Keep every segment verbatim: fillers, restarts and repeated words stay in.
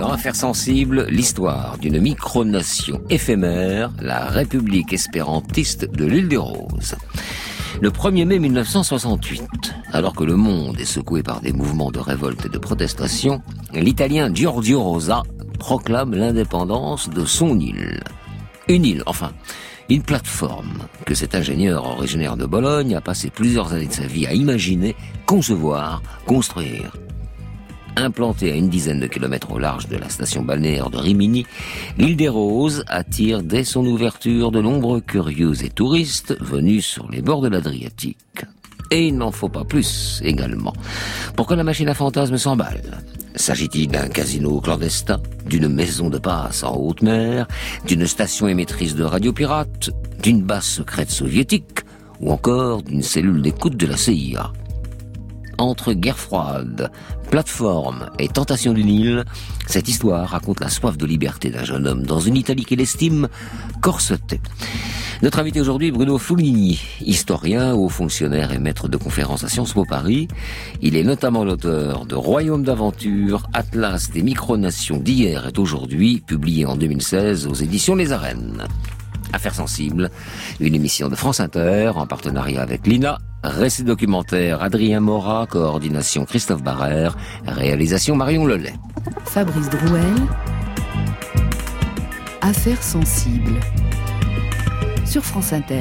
Dans Affaires sensibles, l'histoire d'une micronation éphémère, la République espérantiste de l'île des Roses. Le premier mai mille neuf cent soixante-huit, alors que le monde est secoué par des mouvements de révolte et de protestation, l'Italien Giorgio Rosa proclame l'indépendance de son île. Une île, enfin, une plateforme que cet ingénieur originaire de Bologne a passé plusieurs années de sa vie à imaginer, concevoir, construire. Implantée à une dizaine de kilomètres au large de la station balnéaire de Rimini, l'île des Roses attire dès son ouverture de nombreux curieux et touristes venus sur les bords de l'Adriatique. Et il n'en faut pas plus, également, pour que la machine à fantasmes s'emballe. S'agit-il d'un casino clandestin, d'une maison de passe en haute mer, d'une station émettrice de radio pirate, d'une base secrète soviétique, ou encore d'une cellule d'écoute de la C I A? Entre guerre froide, plateforme et tentation d'une île, cette histoire raconte la soif de liberté d'un jeune homme dans une Italie qu'il estime corsetée. Notre invité aujourd'hui est Bruno Fognini, historien, haut fonctionnaire et maître de conférences à Sciences Po Paris. Il est notamment l'auteur de Royaume d'aventure, Atlas des micronations d'hier et d'aujourd'hui, publié en deux mille seize aux éditions Les Arènes. Affaires sensibles, une émission de France Inter en partenariat avec l'I N A, récit documentaire Adrien Morat, coordination Christophe Barrère, réalisation Marion Lelay. Fabrice Drouel, Affaires sensibles, sur France Inter.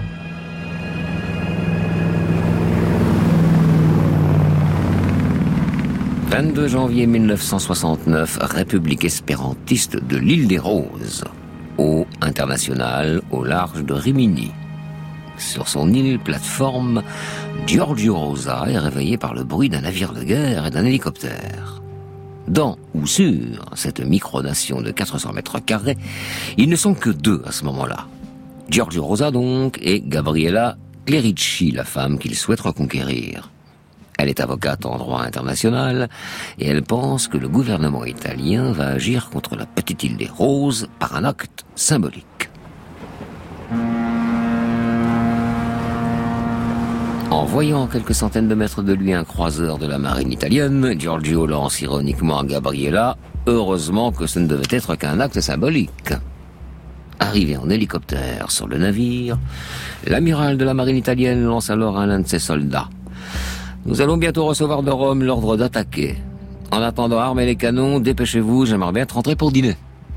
vingt-deux janvier mille neuf cent soixante-neuf, République espérantiste de l'île des Roses. Eau internationale au large de Rimini. Sur son île plateforme, Giorgio Rosa est réveillé par le bruit d'un navire de guerre et d'un hélicoptère. Dans ou sur cette micronation de quatre cents mètres carrés, ils ne sont que deux à ce moment-là. Giorgio Rosa donc et Gabriella Clerici, la femme qu'il souhaite reconquérir. Elle est avocate en droit international et elle pense que le gouvernement italien va agir contre la petite île des Roses par un acte symbolique. En voyant à quelques centaines de mètres de lui un croiseur de la marine italienne, Giorgio lance ironiquement à Gabriella « Heureusement que ce ne devait être qu'un acte symbolique ». Arrivé en hélicoptère sur le navire, l'amiral de la marine italienne lance alors à l'un de ses soldats: nous allons bientôt recevoir de Rome l'ordre d'attaquer. En attendant, armez les canons, dépêchez-vous, j'aimerais bien être rentré pour dîner.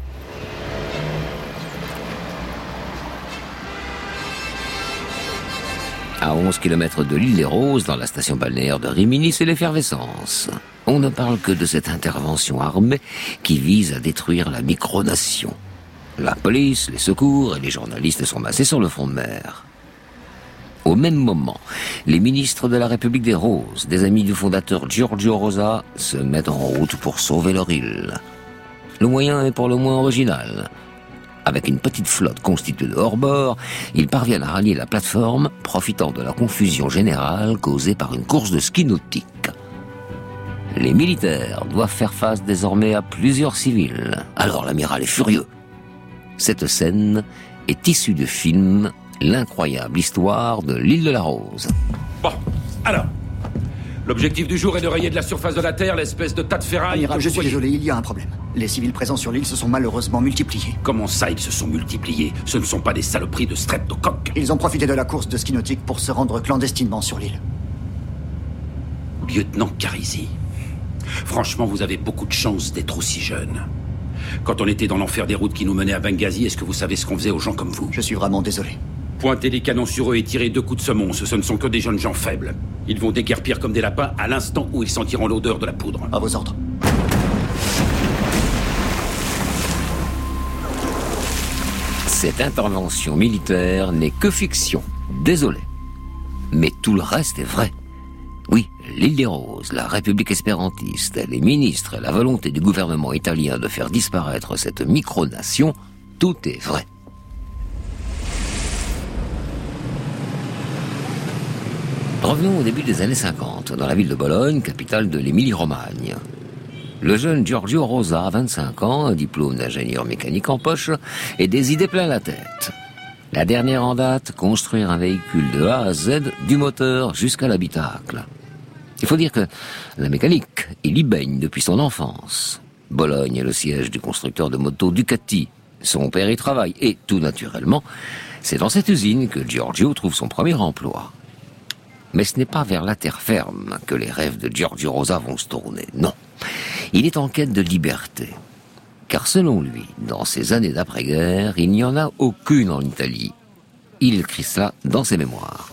À onze kilomètres de l'île des Roses, dans la station balnéaire de Rimini, c'est l'effervescence. On ne parle que de cette intervention armée qui vise à détruire la micronation. La police, les secours et les journalistes sont massés sur le front de mer. Au même moment, les ministres de la République des Roses, des amis du fondateur Giorgio Rosa, se mettent en route pour sauver leur île. Le moyen est pour le moins original. Avec une petite flotte constituée de hors-bord, ils parviennent à rallier la plateforme, profitant de la confusion générale causée par une course de ski nautique. Les militaires doivent faire face désormais à plusieurs civils. Alors l'amiral est furieux. Cette scène est issue du film L'incroyable histoire de l'île de la Rose. Bon, alors, l'objectif du jour est de rayer de la surface de la Terre l'espèce de tas de ferraille... Amiral, je suis désolé, il y a un problème. Les civils présents sur l'île se sont malheureusement multipliés. Comment ça, ils se sont multipliés? Ce ne sont pas des saloperies de streptocoques. Ils ont profité de la course de ski nautique pour se rendre clandestinement sur l'île. Lieutenant Carisi, franchement, vous avez beaucoup de chance d'être aussi jeune. Quand on était dans l'enfer des routes qui nous menaient à Benghazi, est-ce que vous savez ce qu'on faisait aux gens comme vous? Je suis vraiment désolé. Pointez les canons sur eux et tirez deux coups de semonce, ce ne sont que des jeunes gens faibles. Ils vont déguerpir comme des lapins à l'instant où ils sentiront l'odeur de la poudre. À vos ordres. Cette intervention militaire n'est que fiction. Désolé. Mais tout le reste est vrai. Oui, l'île des Roses, la République espérantiste, les ministres et la volonté du gouvernement italien de faire disparaître cette micronation, tout est vrai. Revenons au début des années cinquante, dans la ville de Bologne, capitale de l'Émilie-Romagne. Le jeune Giorgio Rosa, vingt-cinq ans, un diplôme d'ingénieur mécanique en poche, et des idées plein la tête. La dernière en date, construire un véhicule de A à Z, du moteur jusqu'à l'habitacle. Il faut dire que la mécanique, il y baigne depuis son enfance. Bologne est le siège du constructeur de motos Ducati. Son père y travaille et, tout naturellement, c'est dans cette usine que Giorgio trouve son premier emploi. Mais ce n'est pas vers la terre ferme que les rêves de Giorgio Rosa vont se tourner, non. Il est en quête de liberté. Car selon lui, dans ces années d'après-guerre, il n'y en a aucune en Italie. Il écrit cela dans ses mémoires.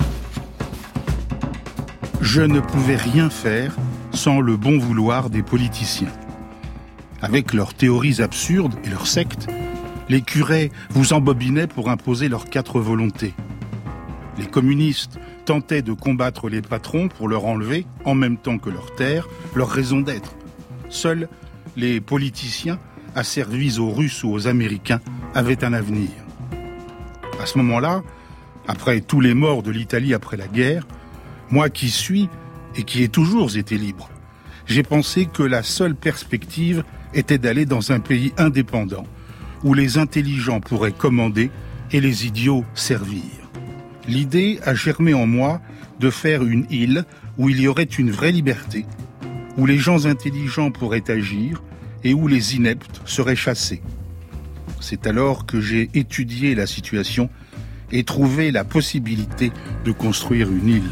Je ne pouvais rien faire sans le bon vouloir des politiciens. Avec leurs théories absurdes et leurs sectes, les curés vous embobinaient pour imposer leurs quatre volontés. Les communistes tentaient de combattre les patrons pour leur enlever, en même temps que leur terre, leur raison d'être. Seuls les politiciens, asservis aux Russes ou aux Américains, avaient un avenir. À ce moment-là, après tous les morts de l'Italie après la guerre, moi qui suis et qui ai toujours été libre, j'ai pensé que la seule perspective était d'aller dans un pays indépendant, où les intelligents pourraient commander et les idiots servir. L'idée a germé en moi de faire une île où il y aurait une vraie liberté, où les gens intelligents pourraient agir et où les ineptes seraient chassés. C'est alors que j'ai étudié la situation et trouvé la possibilité de construire une île.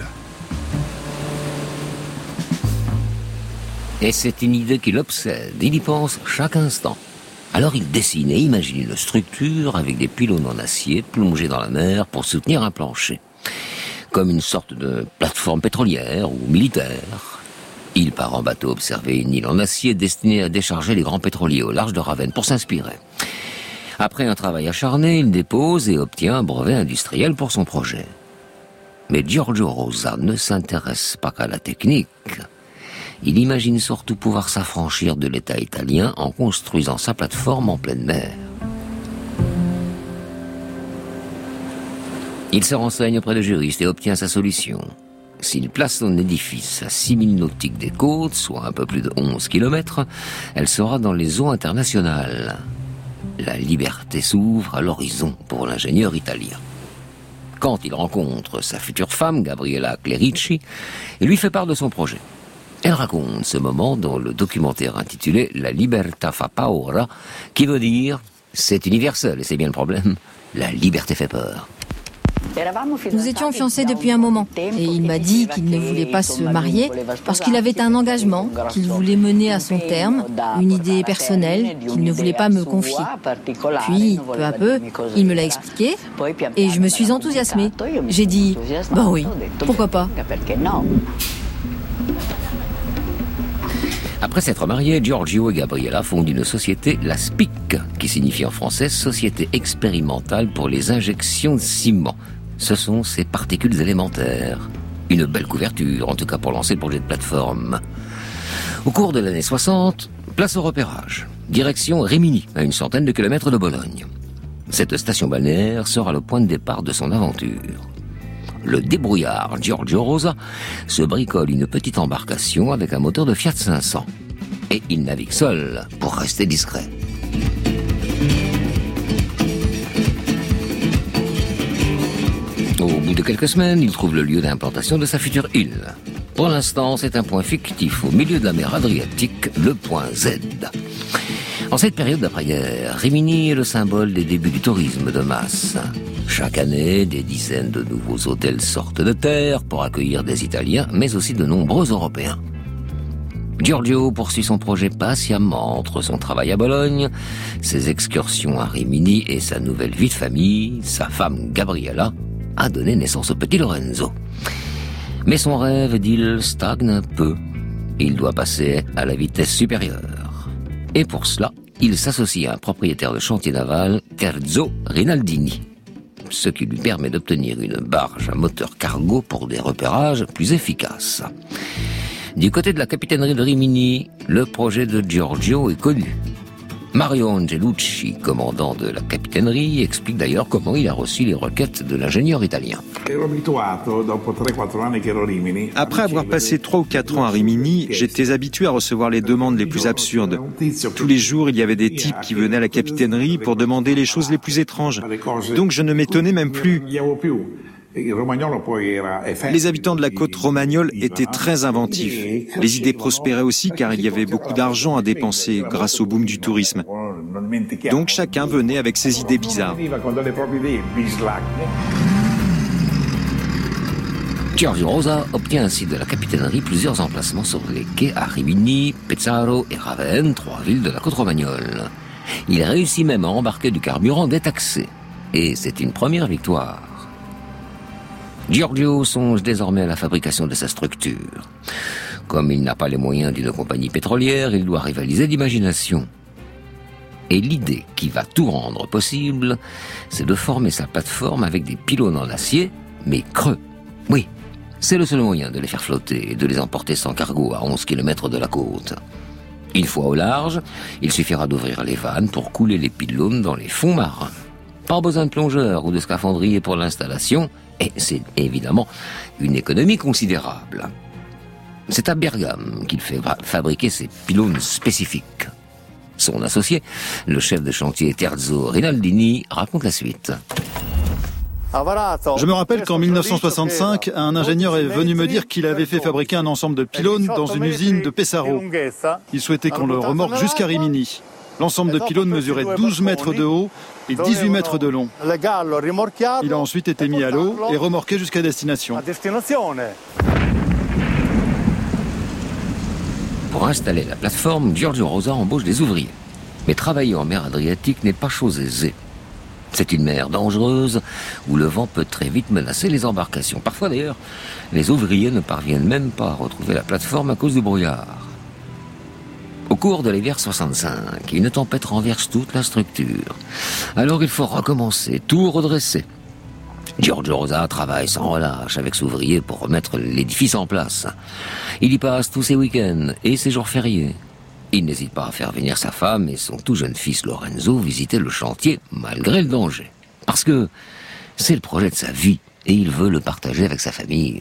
Et c'est une idée qui l'obsède, il y pense chaque instant. Alors il dessine et imagine une structure avec des pylônes en acier plongés dans la mer pour soutenir un plancher. Comme une sorte de plateforme pétrolière ou militaire. Il part en bateau observer une île en acier destinée à décharger les grands pétroliers au large de Ravenne pour s'inspirer. Après un travail acharné, il dépose et obtient un brevet industriel pour son projet. Mais Giorgio Rosa ne s'intéresse pas qu'à la technique. Il imagine surtout pouvoir s'affranchir de l'État italien en construisant sa plateforme en pleine mer. Il se renseigne auprès de juristes et obtient sa solution. S'il place son édifice à six mille nautiques des côtes, soit un peu plus de onze kilomètres, elle sera dans les eaux internationales. La liberté s'ouvre à l'horizon pour l'ingénieur italien. Quand il rencontre sa future femme, Gabriella Clerici, il lui fait part de son projet. Elle raconte ce moment dans le documentaire intitulé « La libertà fa paura », qui veut dire « c'est universel et c'est bien le problème, la liberté fait peur ». Nous étions fiancés depuis un moment et il m'a dit qu'il ne voulait pas se marier parce qu'il avait un engagement qu'il voulait mener à son terme, une idée personnelle qu'il ne voulait pas me confier. Puis, peu à peu, il me l'a expliqué et je me suis enthousiasmée. J'ai dit « bah oui, pourquoi pas ?» Après s'être mariés, Giorgio et Gabriella fondent une société, la S P I C, qui signifie en français Société expérimentale pour les injections de ciment. Ce sont ces particules élémentaires. Une belle couverture, en tout cas pour lancer le projet de plateforme. Au cours de l'année soixante, place au repérage. Direction Rimini, à une centaine de kilomètres de Bologne. Cette station balnéaire sera le point de départ de son aventure. Le débrouillard Giorgio Rosa se bricole une petite embarcation avec un moteur de Fiat cinq cents. Et il navigue seul pour rester discret. Au bout de quelques semaines, il trouve le lieu d'implantation de sa future île. Pour l'instant, c'est un point fictif au milieu de la mer Adriatique, le point Z. En cette période d'après-guerre, Rimini est le symbole des débuts du tourisme de masse. Chaque année, des dizaines de nouveaux hôtels sortent de terre pour accueillir des Italiens, mais aussi de nombreux Européens. Giorgio poursuit son projet patiemment entre son travail à Bologne, ses excursions à Rimini et sa nouvelle vie de famille. Sa femme Gabriella a donné naissance au petit Lorenzo. Mais son rêve d'île stagne un peu. Il doit passer à la vitesse supérieure. Et pour cela, il s'associe à un propriétaire de chantier naval, Terzo Rinaldini, ce qui lui permet d'obtenir une barge à moteur cargo pour des repérages plus efficaces. Du côté de la capitainerie de Rimini, le projet de Giorgio est connu. Mario Angelucci, commandant de la capitainerie, explique d'ailleurs comment il a reçu les requêtes de l'ingénieur italien. Après avoir passé trois ou quatre ans à Rimini, j'étais habitué à recevoir les demandes les plus absurdes. Tous les jours, il y avait des types qui venaient à la capitainerie pour demander les choses les plus étranges. Donc je ne m'étonnais même plus. Les habitants de la côte romagnole étaient très inventifs. Les idées prospéraient aussi car il y avait beaucoup d'argent à dépenser grâce au boom du tourisme. Donc chacun venait avec ses idées bizarres. Giorgio Rosa obtient ainsi de la capitainerie plusieurs emplacements sur les quais à Rimini, Pesaro et Ravenne, trois villes de la côte romagnole. Il réussit même à embarquer du carburant détaxé. Et c'est une première victoire. Giorgio songe désormais à la fabrication de sa structure. Comme il n'a pas les moyens d'une compagnie pétrolière, il doit rivaliser d'imagination. Et l'idée qui va tout rendre possible, c'est de former sa plateforme avec des pylônes en acier, mais creux. Oui, c'est le seul moyen de les faire flotter et de les emporter sans cargo à onze kilomètres de la côte. Une fois au large, il suffira d'ouvrir les vannes pour couler les pylônes dans les fonds marins. Pas besoin de plongeurs ou de scaphandriers pour l'installation, et c'est évidemment une économie considérable. C'est à Bergame qu'il fait fabriquer ces pylônes spécifiques. Son associé, le chef de chantier Terzo Rinaldini, raconte la suite. Je me rappelle qu'en mille neuf cent soixante-cinq, un ingénieur est venu me dire qu'il avait fait fabriquer un ensemble de pylônes dans une usine de Pesaro. Il souhaitait qu'on le remorque jusqu'à Rimini. L'ensemble de pylônes mesurait douze mètres de haut et dix-huit mètres de long. Il a ensuite été mis à l'eau et remorqué jusqu'à destination. Pour installer la plateforme, Giorgio Rosa embauche des ouvriers. Mais travailler en mer Adriatique n'est pas chose aisée. C'est une mer dangereuse où le vent peut très vite menacer les embarcations. Parfois d'ailleurs, les ouvriers ne parviennent même pas à retrouver la plateforme à cause du brouillard. Au cours de l'hiver soixante-cinq, une tempête renverse toute la structure. Alors il faut recommencer, tout redresser. Giorgio Rosa travaille sans relâche avec ses ouvriers pour remettre l'édifice en place. Il y passe tous ses week-ends et ses jours fériés. Il n'hésite pas à faire venir sa femme et son tout jeune fils Lorenzo visiter le chantier malgré le danger. Parce que c'est le projet de sa vie et il veut le partager avec sa famille.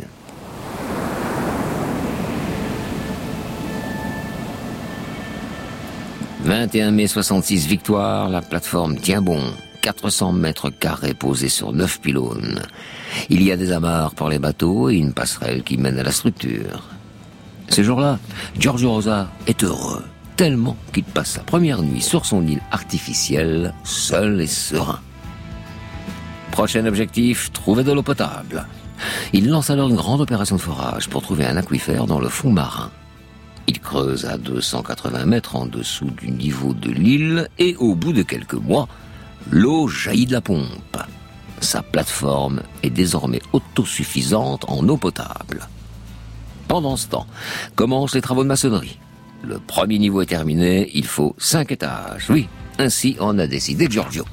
vingt et un mai soixante-six, victoire, la plateforme tient bon. quatre cents mètres carrés posés sur neuf pylônes. Il y a des amarres pour les bateaux et une passerelle qui mène à la structure. Ce jour-là, Giorgio Rosa est heureux, tellement qu'il passe sa première nuit sur son île artificielle, seul et serein. Prochain objectif, trouver de l'eau potable. Il lance alors une grande opération de forage pour trouver un aquifère dans le fond marin. Il creuse à deux cent quatre-vingts mètres en dessous du niveau de l'île et au bout de quelques mois, l'eau jaillit de la pompe. Sa plateforme est désormais autosuffisante en eau potable. Pendant ce temps, commencent les travaux de maçonnerie. Le premier niveau est terminé, il faut cinq étages. Oui, ainsi en a décidé Giorgio.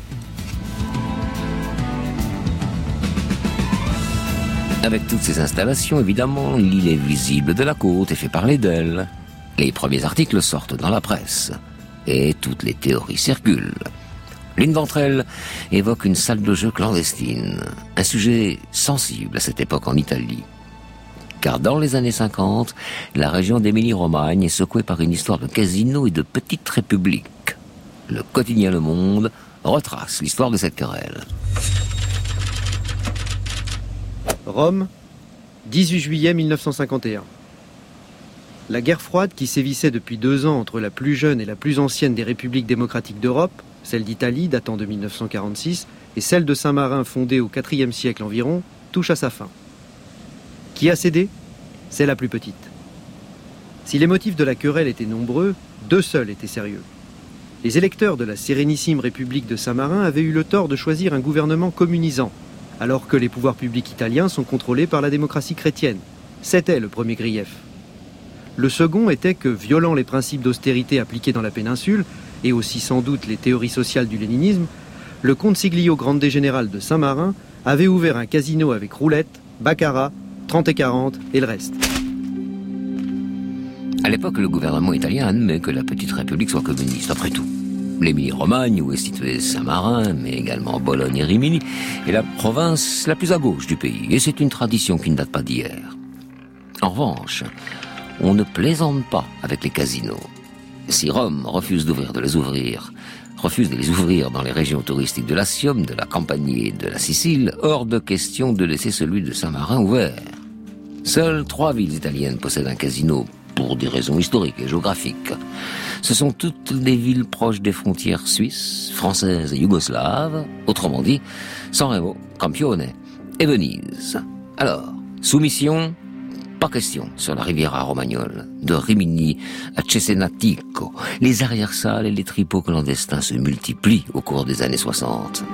Avec toutes ces installations, évidemment, l'île est visible de la côte et fait parler d'elle. Les premiers articles sortent dans la presse. Et toutes les théories circulent. L'une d'entre elles évoque une salle de jeu clandestine. Un sujet sensible à cette époque en Italie. Car dans les années cinquante, la région d'Émilie-Romagne est secouée par une histoire de casino et de petite république. Le quotidien Le Monde retrace l'histoire de cette querelle. Rome, dix-huit juillet mille neuf cent cinquante et un. La guerre froide qui sévissait depuis deux ans entre la plus jeune et la plus ancienne des républiques démocratiques d'Europe, celle d'Italie datant de mille neuf cent quarante-six, et celle de Saint-Marin fondée au quatrième siècle environ, touche à sa fin. Qui a cédé ? C'est la plus petite. Si les motifs de la querelle étaient nombreux, deux seuls étaient sérieux. Les électeurs de la sérénissime République de Saint-Marin avaient eu le tort de choisir un gouvernement communisant, alors que les pouvoirs publics italiens sont contrôlés par la démocratie chrétienne. C'était le premier grief. Le second était que, violant les principes d'austérité appliqués dans la péninsule, et aussi sans doute les théories sociales du léninisme, le Consiglio Grande Général de Saint-Marin avait ouvert un casino avec roulette, baccarat, trente et quarante et le reste. À l'époque, le gouvernement italien admet que la petite république soit communiste, après tout. L'Émilie-Romagne, où est situé Saint-Marin, mais également Bologne et Rimini, est la province la plus à gauche du pays, et c'est une tradition qui ne date pas d'hier. En revanche, on ne plaisante pas avec les casinos. Si Rome refuse d'ouvrir de les ouvrir, refuse de les ouvrir dans les régions touristiques de l'Assium, de la Campanie et de la Sicile, hors de question de laisser celui de Saint-Marin ouvert. Seules trois villes italiennes possèdent un casino, pour des raisons historiques et géographiques. Ce sont toutes des villes proches des frontières suisses, françaises et yougoslaves, autrement dit, San Remo, Campione et Venise. Alors, soumission, pas question sur la Riviera Romagnole, de Rimini à Cesenatico. Les arrière-salles et les tripots clandestins se multiplient au cours des années soixante.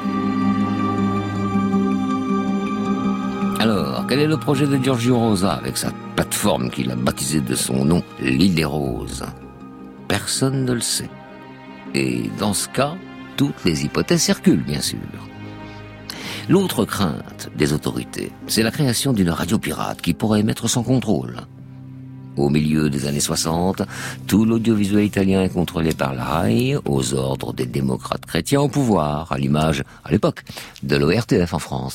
Alors, quel est le projet de Giorgio Rosa avec sa plateforme qu'il a baptisée de son nom, l'île des Roses? Personne ne le sait. Et dans ce cas, toutes les hypothèses circulent, bien sûr. L'autre crainte des autorités, c'est la création d'une radio pirate qui pourrait émettre sans contrôle. Au milieu des années soixante, tout l'audiovisuel italien est contrôlé par la RAI, aux ordres des démocrates chrétiens au pouvoir, à l'image, à l'époque, de l'O R T F en France.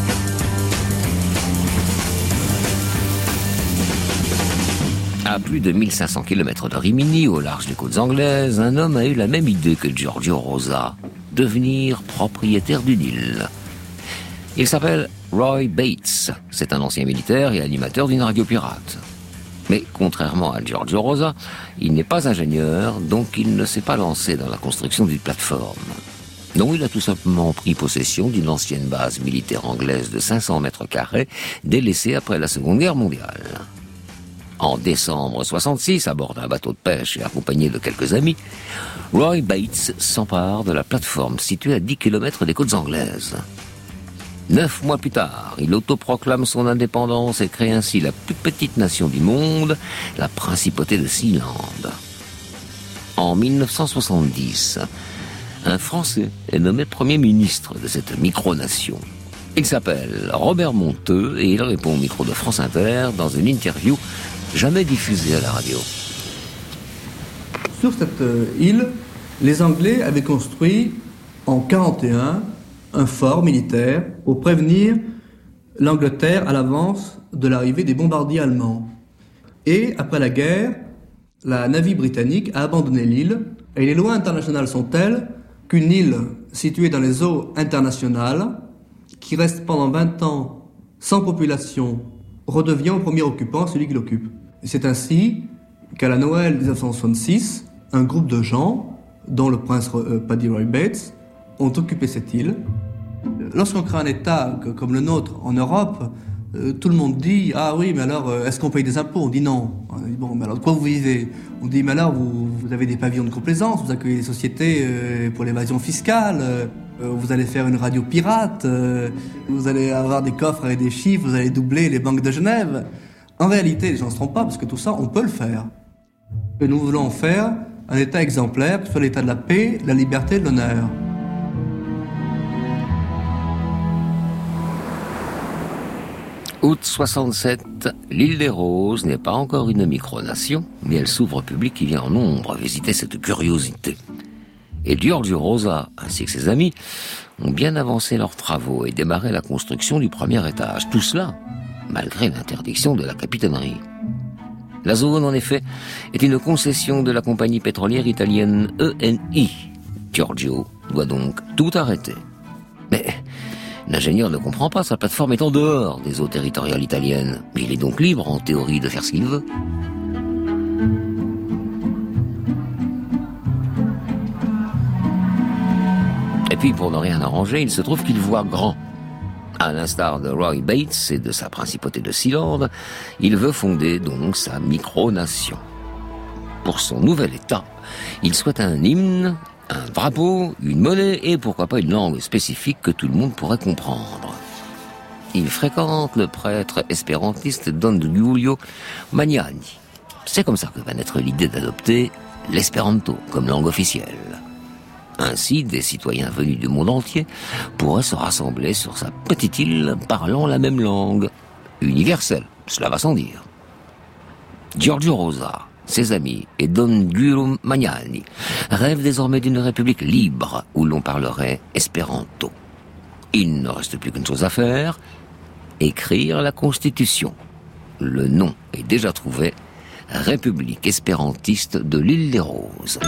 À plus de mille cinq cents kilomètres de Rimini, au large des côtes anglaises, un homme a eu la même idée que Giorgio Rosa, devenir propriétaire d'une île. Il s'appelle Roy Bates, c'est un ancien militaire et animateur d'une radio pirate. Mais contrairement à Giorgio Rosa, il n'est pas ingénieur, donc il ne s'est pas lancé dans la construction d'une plateforme. Non, il a tout simplement pris possession d'une ancienne base militaire anglaise de cinq cents mètres carrés, délaissée après la Seconde Guerre mondiale. En décembre soixante-six, à bord d'un bateau de pêche et accompagné de quelques amis, Roy Bates s'empare de la plateforme située à dix kilomètres des côtes anglaises. Neuf mois plus tard, il autoproclame son indépendance et crée ainsi la plus petite nation du monde, la principauté de Sealand. En mille neuf cent soixante-dix, un Français est nommé Premier ministre de cette micronation. Il s'appelle Robert Monteux et il répond au micro de France Inter dans une interview jamais diffusée à la radio. Sur cette île, les Anglais avaient construit en quarante et un un fort militaire pour prévenir l'Angleterre à l'avance de l'arrivée des bombardiers allemands. Et après la guerre, la navire britannique a abandonné l'île et les lois internationales sont telles qu'une île située dans les eaux internationales, qui reste pendant vingt ans sans population, redevient au premier occupant, celui qui l'occupe. Et c'est ainsi qu'à la Noël dix-neuf cent soixante-six, un groupe de gens, dont le prince euh, Paddy Roy Bates, ont occupé cette île. Lorsqu'on crée un État comme le nôtre en Europe, euh, tout le monde dit « Ah oui, mais alors, euh, est-ce qu'on paye des impôts ?» On dit non. On dit « Bon, mais alors de quoi vous vivez ?» On dit « Mais alors, vous, vous avez des pavillons de complaisance, vous accueillez des sociétés euh, pour l'évasion fiscale, euh, vous allez faire une radio pirate, euh, vous allez avoir des coffres avec des chiffres, vous allez doubler les banques de Genève. » En réalité, les gens ne se trompent pas, parce que tout ça, on peut le faire. Et nous voulons faire un État exemplaire, que ce soit l'État de la paix, de la liberté et de l'honneur. Août soixante-sept, l'île des Roses n'est pas encore une micronation, mais elle s'ouvre au public qui vient en nombre visiter cette curiosité. Et Giorgio Rosa, ainsi que ses amis, ont bien avancé leurs travaux et démarré la construction du premier étage. Tout cela, malgré l'interdiction de la capitainerie. La zone, en effet, est une concession de la compagnie pétrolière italienne E N I. Giorgio doit donc tout arrêter. Mais l'ingénieur ne comprend pas, sa plateforme est en dehors des eaux territoriales italiennes. Mais il est donc libre, en théorie, de faire ce qu'il veut. Et puis, pour ne rien arranger, il se trouve qu'il voit grand. À l'instar de Roy Bates et de sa principauté de Sealand, il veut fonder donc sa micronation. Pour son nouvel État, il souhaite un hymne, un drapeau, une monnaie et pourquoi pas une langue spécifique que tout le monde pourrait comprendre. Il fréquente le prêtre espérantiste Don Giulio Magnani. C'est comme ça que va naître l'idée d'adopter l'espéranto comme langue officielle. Ainsi, des citoyens venus du monde entier pourraient se rassembler sur sa petite île parlant la même langue. Universelle, cela va sans dire. Giorgio Rosa, ses amis et Don Giulio Magnani rêvent désormais d'une république libre où l'on parlerait espéranto. Il ne reste plus qu'une chose à faire, écrire la Constitution. Le nom est déjà trouvé, République espérantiste de l'île des Roses.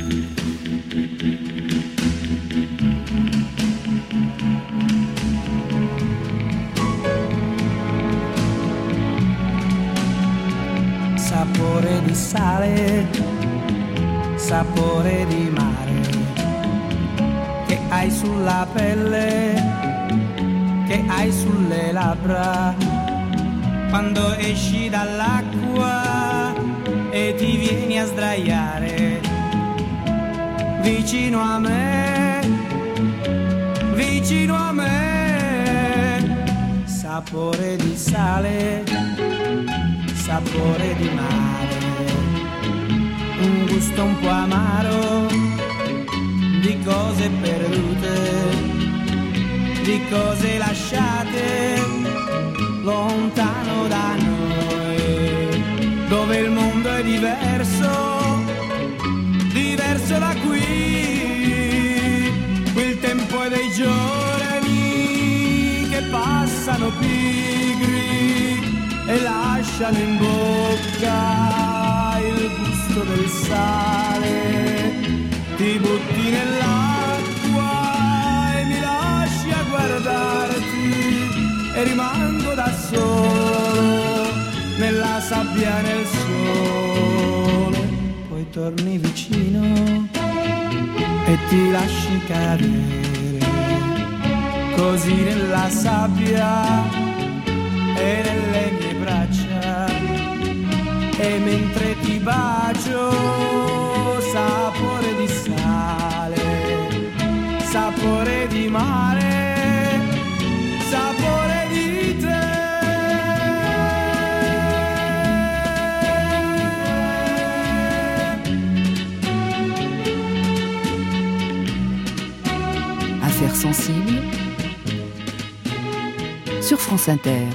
Sapore di sale, sapore di mare, che hai sulla pelle, che hai sulle labbra, quando esci dall'acqua e ti vieni a sdraiare vicino a me, vicino a me. Sapore di sale, sapore di mare, un gusto un po' amaro di cose perdute, di cose lasciate lontano da noi, dove il mondo è diverso, diverso da qui. Qui il tempo è dei giorni che passano pigri e lasciano in bocca il gusto del sale. Ti butti nell'acqua e mi lasci a guardarti e rimango da solo nella sabbia, nel sole. Poi torni vicino e ti lasci cadere così nella sabbia e nelle mie braccia, e mentre ti bacio sapore di sale, sapore di mare, sapore di te. Affaires sensibles sur France Inter.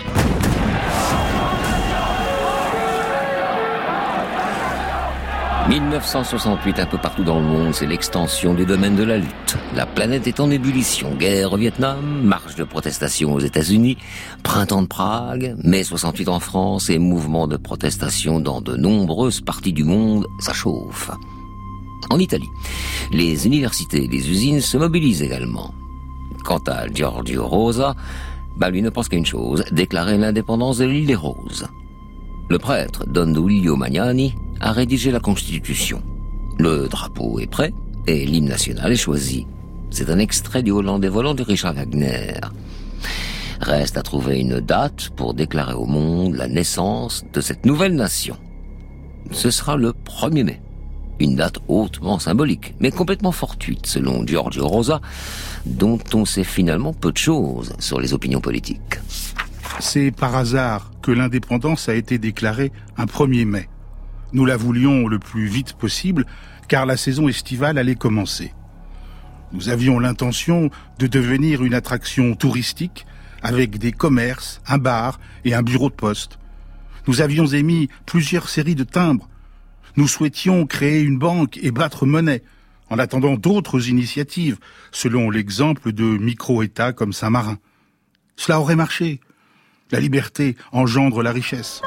dix-neuf cent soixante-huit, un peu partout dans le monde, c'est l'extension du domaine de la lutte. La planète est en ébullition. Guerre au Vietnam, marche de protestation aux États-Unis, printemps de Prague, mai soixante-huit en France et mouvement de protestation dans de nombreuses parties du monde, ça chauffe. En Italie, les universités et les usines se mobilisent également. Quant à Giorgio Rosa, bah lui ne pense qu'à une chose, déclarer l'indépendance de l'île des Roses. Le prêtre Don Duilio Magnani a rédigé la Constitution. Le drapeau est prêt et l'hymne national est choisi. C'est un extrait du Hollandais volant de Richard Wagner. Reste à trouver une date pour déclarer au monde la naissance de cette nouvelle nation. Ce sera le premier mai. Une date hautement symbolique, mais complètement fortuite, selon Giorgio Rosa, dont on sait finalement peu de choses sur les opinions politiques. C'est par hasard que l'indépendance a été déclarée un premier mai. Nous la voulions le plus vite possible, car la saison estivale allait commencer. Nous avions l'intention de devenir une attraction touristique, avec des commerces, un bar et un bureau de poste. Nous avions émis plusieurs séries de timbres. Nous souhaitions créer une banque et battre monnaie, en attendant d'autres initiatives, selon l'exemple de micro-États comme Saint-Marin. Cela aurait marché. La liberté engendre la richesse.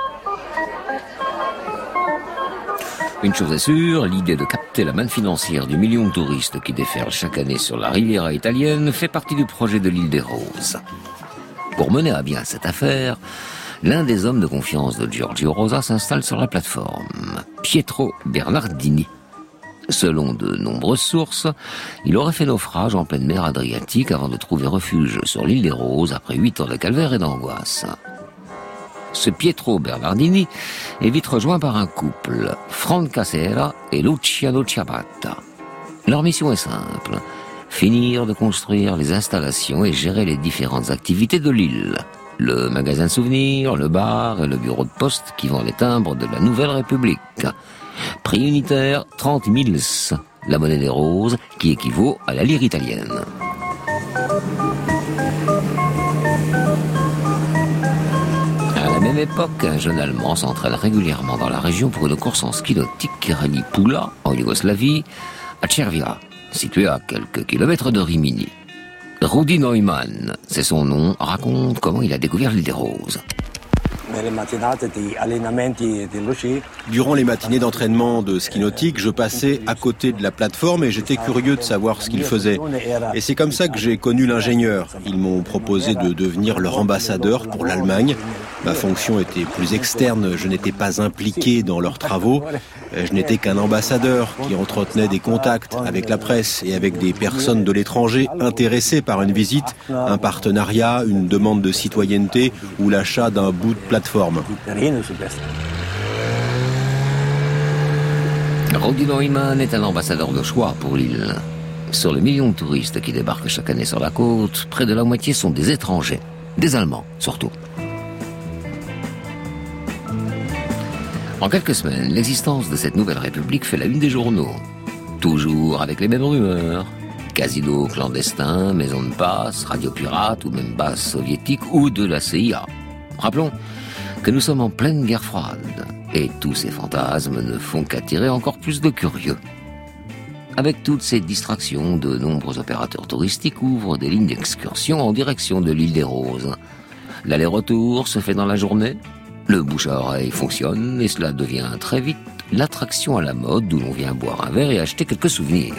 Une chose est sûre, l'idée de capter la manne financière du million de touristes qui déferlent chaque année sur la Riviera italienne fait partie du projet de l'île des Roses. Pour mener à bien cette affaire, l'un des hommes de confiance de Giorgio Rosa s'installe sur la plateforme, Pietro Bernardini. Selon de nombreuses sources, il aurait fait naufrage en pleine mer Adriatique avant de trouver refuge sur l'île des Roses après huit ans de calvaire et d'angoisse. Ce Pietro Bernardini est vite rejoint par un couple, Franca Serra et Luciano Ciabatta. Leur mission est simple, finir de construire les installations et gérer les différentes activités de l'île. Le magasin de souvenirs, le bar et le bureau de poste qui vend les timbres de la Nouvelle République. Prix unitaire trente mille, la monnaie des roses qui équivaut à la lire italienne. À la même époque, un jeune Allemand s'entraîne régulièrement dans la région pour une course en ski nautique qui relie Pula, en Yougoslavie, à Cervia, située à quelques kilomètres de Rimini. Rudi Neumann, c'est son nom, raconte comment il a découvert l'île des Roses. Durant les matinées d'entraînement de ski nautique, je passais à côté de la plateforme et j'étais curieux de savoir ce qu'ils faisaient. Et c'est comme ça que j'ai connu l'ingénieur. Ils m'ont proposé de devenir leur ambassadeur pour l'Allemagne. Ma fonction était plus externe, je n'étais pas impliqué dans leurs travaux. Je n'étais qu'un ambassadeur qui entretenait des contacts avec la presse et avec des personnes de l'étranger intéressées par une visite, un partenariat, une demande de citoyenneté ou l'achat d'un bout de plateforme. Rudi Neumann est un ambassadeur de choix pour l'île. Sur le million de touristes qui débarquent chaque année sur la côte, près de la moitié sont des étrangers, des Allemands surtout. En quelques semaines, l'existence de cette nouvelle république fait la une des journaux. Toujours avec les mêmes rumeurs. Casino clandestin, maison de passe, radio pirate ou même base soviétique ou de la C I A. Rappelons que nous sommes en pleine guerre froide et tous ces fantasmes ne font qu'attirer encore plus de curieux. Avec toutes ces distractions, de nombreux opérateurs touristiques ouvrent des lignes d'excursion en direction de l'île des Roses. L'aller-retour se fait dans la journée, le bouche à oreille fonctionne et cela devient très vite l'attraction à la mode où l'on vient boire un verre et acheter quelques souvenirs.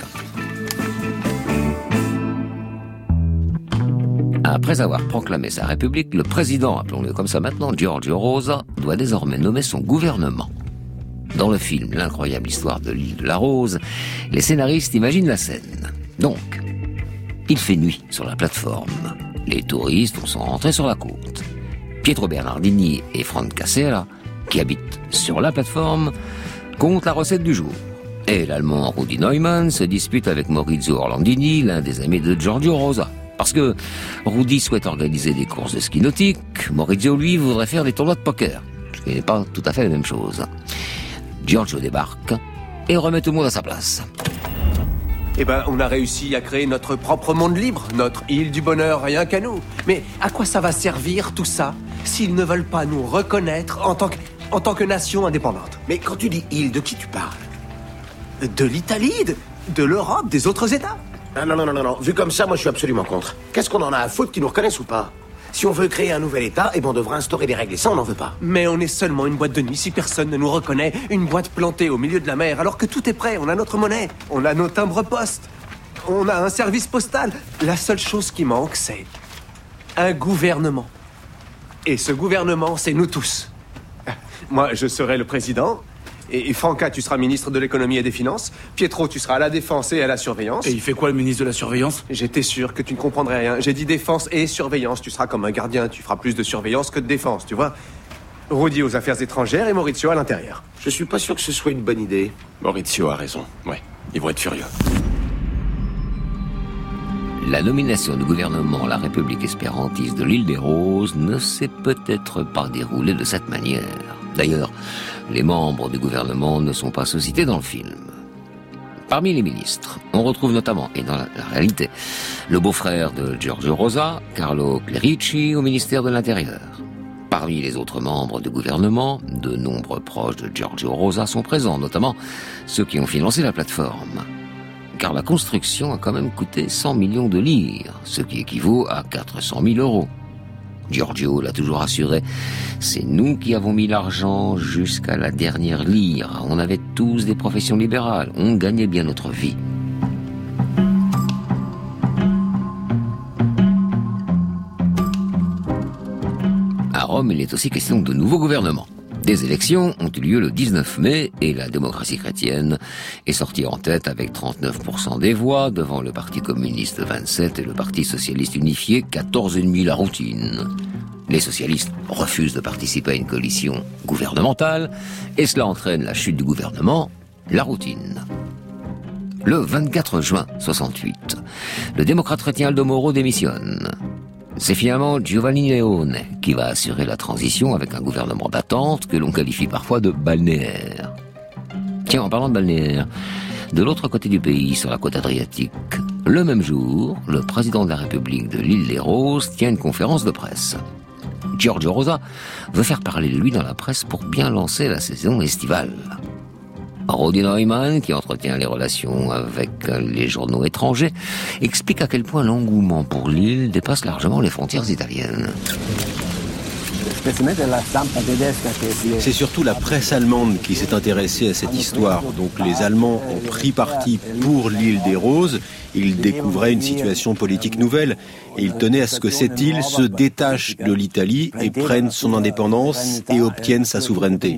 Après avoir proclamé sa république, le président, appelons-le comme ça maintenant, Giorgio Rosa, doit désormais nommer son gouvernement. Dans le film L'incroyable histoire de l'île de la Rose, les scénaristes imaginent la scène. Donc, il fait nuit sur la plateforme. Les touristes sont rentrés sur la côte. Pietro Bernardini et Frank Casella, qui habitent sur la plateforme, comptent la recette du jour. Et l'Allemand Rudi Neumann se dispute avec Maurizio Orlandini, l'un des amis de Giorgio Rosa. Parce que Rudi souhaite organiser des courses de ski nautique, Maurizio, lui, voudrait faire des tournois de poker, ce qui n'est pas tout à fait la même chose. Giorgio débarque et remet tout le monde à sa place. Eh ben, on a réussi à créer notre propre monde libre, notre île du bonheur, rien qu'à nous. Mais à quoi ça va servir tout ça s'ils ne veulent pas nous reconnaître en tant que, en tant que nation indépendante? Mais quand tu dis île, de qui tu parles? De l'Italie, de, de l'Europe, des autres États? Ah non, non, non, non, non. Vu comme ça, moi je suis absolument contre. Qu'est-ce qu'on en a à foutre qu'ils nous reconnaissent ou pas? Si on veut créer un nouvel État, eh ben on devra instaurer des règles et ça on n'en veut pas. Mais on est seulement une boîte de nuit si personne ne nous reconnaît. Une boîte plantée au milieu de la mer alors que tout est prêt. On a notre monnaie, on a nos timbres-poste, on a un service postal. La seule chose qui manque, c'est un gouvernement. Et ce gouvernement, c'est nous tous. Moi, je serai le président. Et Franca, tu seras ministre de l'économie et des finances. Pietro, tu seras à la défense et à la surveillance. Et il fait quoi, le ministre de la surveillance? J'étais sûr que tu ne comprendrais rien. J'ai dit défense et surveillance. Tu seras comme un gardien. Tu feras plus de surveillance que de défense, tu vois. Rudi aux affaires étrangères et Maurizio à l'intérieur. Je suis pas sûr que ce soit une bonne idée. Maurizio a raison. Ouais, ils vont être furieux. La nomination du gouvernement La République espérantiste de l'île des Roses ne s'est peut-être pas déroulée de cette manière. D'ailleurs, les membres du gouvernement ne sont pas cités dans le film. Parmi les ministres, on retrouve notamment, et dans la, la réalité, le beau-frère de Giorgio Rosa, Carlo Clerici, au ministère de l'Intérieur. Parmi les autres membres du gouvernement, de nombreux proches de Giorgio Rosa sont présents, notamment ceux qui ont financé la plateforme. Car la construction a quand même coûté cent millions de lire, ce qui équivaut à quatre cent mille euros. Giorgio l'a toujours assuré, c'est nous qui avons mis l'argent jusqu'à la dernière lire. On avait tous des professions libérales, on gagnait bien notre vie. À Rome, il est aussi question de nouveau gouvernement. Des élections ont eu lieu le dix-neuf mai et la démocratie chrétienne est sortie en tête avec trente-neuf pour cent des voix devant le Parti communiste vingt-sept et le Parti socialiste unifié quatorze virgule cinq, la routine. Les socialistes refusent de participer à une coalition gouvernementale et cela entraîne la chute du gouvernement, la routine. Le vingt-quatre juin soixante-huit, le démocrate chrétien Aldo Moro démissionne. C'est finalement Giovanni Leone qui va assurer la transition avec un gouvernement d'attente que l'on qualifie parfois de balnéaire. Tiens, en parlant de balnéaire, de l'autre côté du pays, sur la côte adriatique, le même jour, le président de la République de l'île des Roses tient une conférence de presse. Giorgio Rosa veut faire parler de lui dans la presse pour bien lancer la saison estivale. Rudi Neumann, qui entretient les relations avec les journaux étrangers, explique à quel point l'engouement pour l'île dépasse largement les frontières italiennes. C'est surtout la presse allemande qui s'est intéressée à cette histoire. Donc les Allemands ont pris parti pour l'île des Roses. Ils découvraient une situation politique nouvelle et ils tenaient à ce que cette île se détache de l'Italie et prenne son indépendance et obtienne sa souveraineté.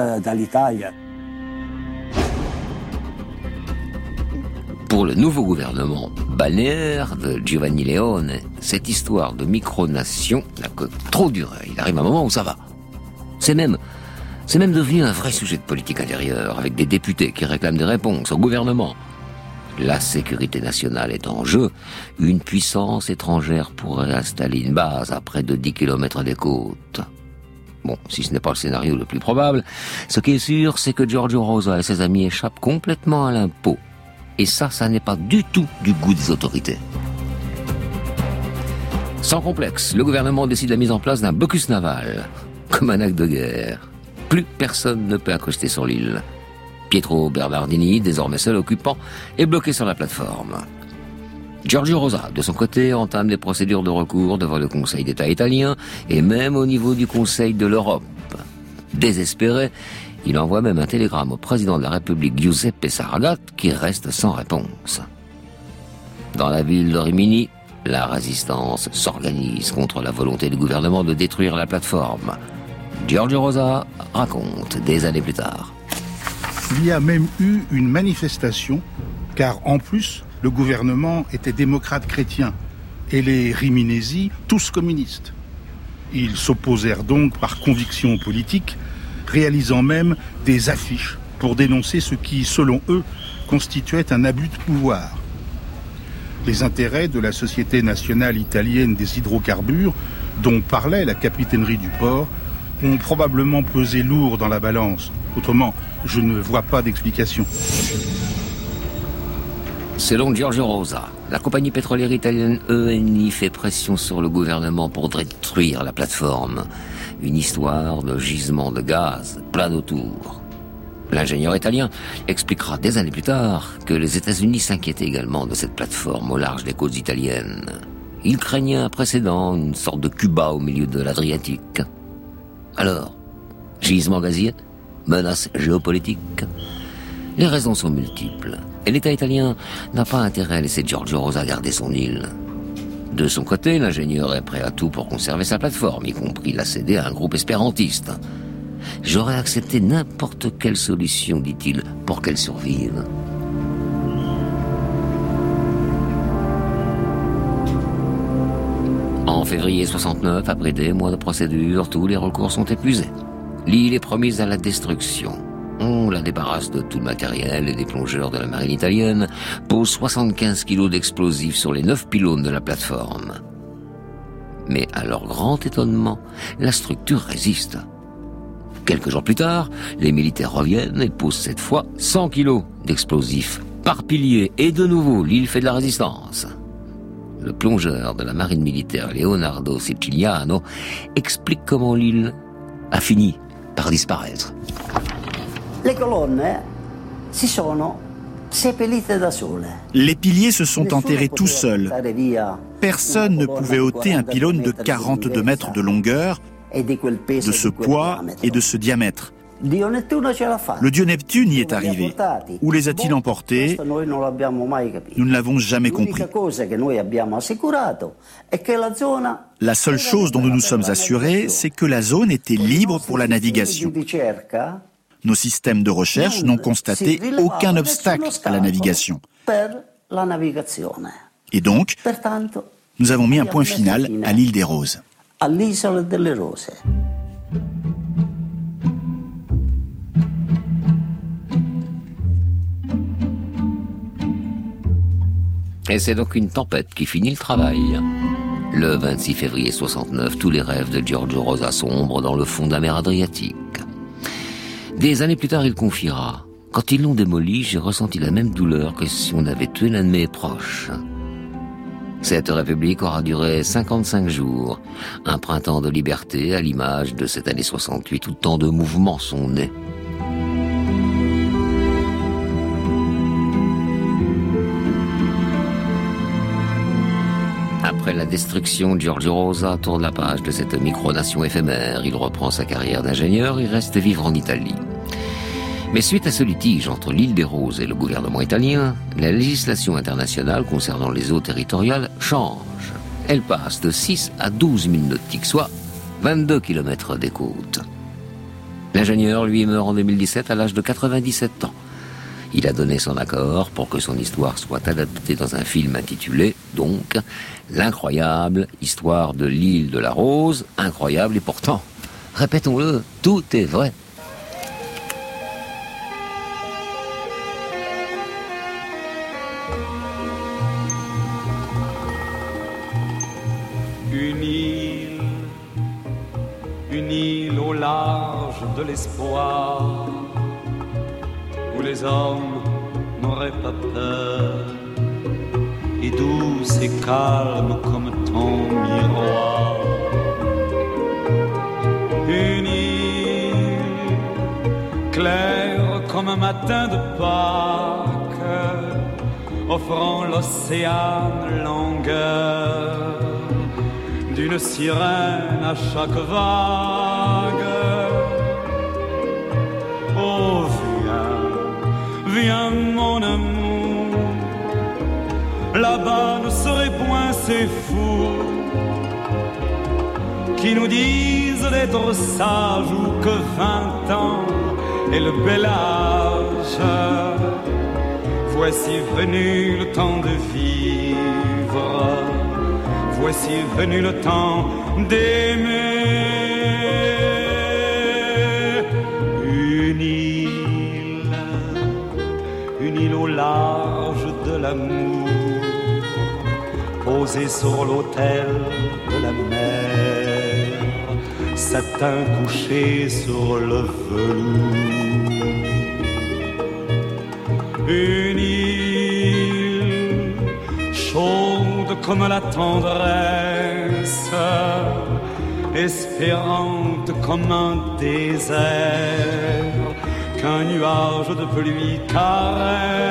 Pour le nouveau gouvernement balnéaire de Giovanni Leone, cette histoire de micronation n'a que trop duré. Il arrive un moment où ça va. C'est même, c'est même devenu un vrai sujet de politique intérieure, avec des députés qui réclament des réponses au gouvernement. La sécurité nationale est en jeu. Une puissance étrangère pourrait installer une base à près de dix kilomètres des côtes. Bon, si ce n'est pas le scénario le plus probable, ce qui est sûr, c'est que Giorgio Rosa et ses amis échappent complètement à l'impôt. Et ça, ça n'est pas du tout du goût des autorités. Sans complexe, le gouvernement décide la mise en place d'un blocus naval, comme un acte de guerre. Plus personne ne peut accoster sur l'île. Pietro Bernardini, désormais seul occupant, est bloqué sur la plateforme. Giorgio Rosa, de son côté, entame des procédures de recours devant le Conseil d'État italien et même au niveau du Conseil de l'Europe. Désespéré, il envoie même un télégramme au président de la République Giuseppe Saragat qui reste sans réponse. Dans la ville de Rimini, la résistance s'organise contre la volonté du gouvernement de détruire la plateforme. Giorgio Rosa raconte des années plus tard. Il y a même eu une manifestation, car en plus, le gouvernement était démocrate chrétien et les Riminesi, tous communistes. Ils s'opposèrent donc par conviction politique, réalisant même des affiches pour dénoncer ce qui, selon eux, constituait un abus de pouvoir. Les intérêts de la Société nationale italienne des hydrocarbures, dont parlait la capitainerie du port, ont probablement pesé lourd dans la balance. Autrement, je ne vois pas d'explication. Selon Giorgio Rosa, la compagnie pétrolière italienne E N I fait pression sur le gouvernement pour détruire la plateforme. Une histoire de gisement de gaz plein autour. L'ingénieur italien expliquera des années plus tard que les États-Unis s'inquiétaient également de cette plateforme au large des côtes italiennes. Ils craignaient un précédent, une sorte de Cuba au milieu de l'Adriatique. Alors, gisement gazier, menace géopolitique. Les raisons sont multiples. Et l'État italien n'a pas intérêt à laisser Giorgio Rosa garder son île. De son côté, l'ingénieur est prêt à tout pour conserver sa plateforme, y compris la céder à un groupe espérantiste. J'aurais accepté n'importe quelle solution, dit-il, pour qu'elle survive. En février soixante-neuf, après des mois de procédure, tous les recours sont épuisés. L'île est promise à la destruction. On la débarrasse de tout le matériel et des plongeurs de la marine italienne, pose soixante-quinze kilos d'explosifs sur les neuf pylônes de la plateforme. Mais à leur grand étonnement, la structure résiste. Quelques jours plus tard, les militaires reviennent et posent cette fois cent kilos d'explosifs par pilier, et de nouveau, l'île fait de la résistance. Le plongeur de la marine militaire Leonardo Siciliano explique comment l'île a fini par disparaître. Les piliers se sont enterrés tout seuls. Personne ne pouvait ôter un pylône de quarante-deux mètres de longueur, de ce poids et de ce diamètre. Le dieu Neptune y est arrivé. Où les a-t-il emportés? Nous ne l'avons jamais compris. La seule chose dont nous nous sommes assurés, c'est que la zone était libre pour la navigation. Nos systèmes de recherche n'ont constaté aucun obstacle à la navigation. Et donc, nous avons mis un point final à l'île des Roses. Et c'est donc une tempête qui finit le travail. Le vingt-six février soixante-neuf, tous les rêves de Giorgio Rosa sombrent dans le fond de la mer Adriatique. Des années plus tard, il confiera « Quand ils l'ont démoli, j'ai ressenti la même douleur que si on avait tué l'un de mes proches. » Cette république aura duré cinquante-cinq jours, un printemps de liberté à l'image de cette année soixante-huit où tant de mouvements sont nés. Après la la destruction, Giorgio Rosa tourne la page de cette micronation éphémère. Il reprend sa carrière d'ingénieur et reste vivre en Italie. Mais suite à ce litige entre l'île des Roses et le gouvernement italien, la législation internationale concernant les eaux territoriales change. Elle passe de six à douze milles nautiques, soit vingt-deux kilomètres des côtes. L'ingénieur, lui, meurt en deux mille dix-sept à l'âge de quatre-vingt-dix-sept ans. Il a donné son accord pour que son histoire soit adaptée dans un film intitulé, donc, L'incroyable histoire de l'île de la Rose. Incroyable et pourtant, répétons-le, tout est vrai. Une île, une île au large de l'espoir, où les hommes n'auraient pas peur, et douce et calme comme ton miroir. Une île claire comme un matin de Pâques, offrant l'océan longueur d'une sirène à chaque vague. Oh, viens, viens mon amour, là-bas ne serait point ces fous qui nous disent d'être sages ou que vingt ans est le bel âge. Voici venu le temps de vivre, voici venu le temps d'aimer. Une île, une île au large de l'amour, posée sur l'autel de la mer, satin couché sur le velours. Une île chaude comme la tendresse, espérante comme un désert qu'un nuage de pluie caresse.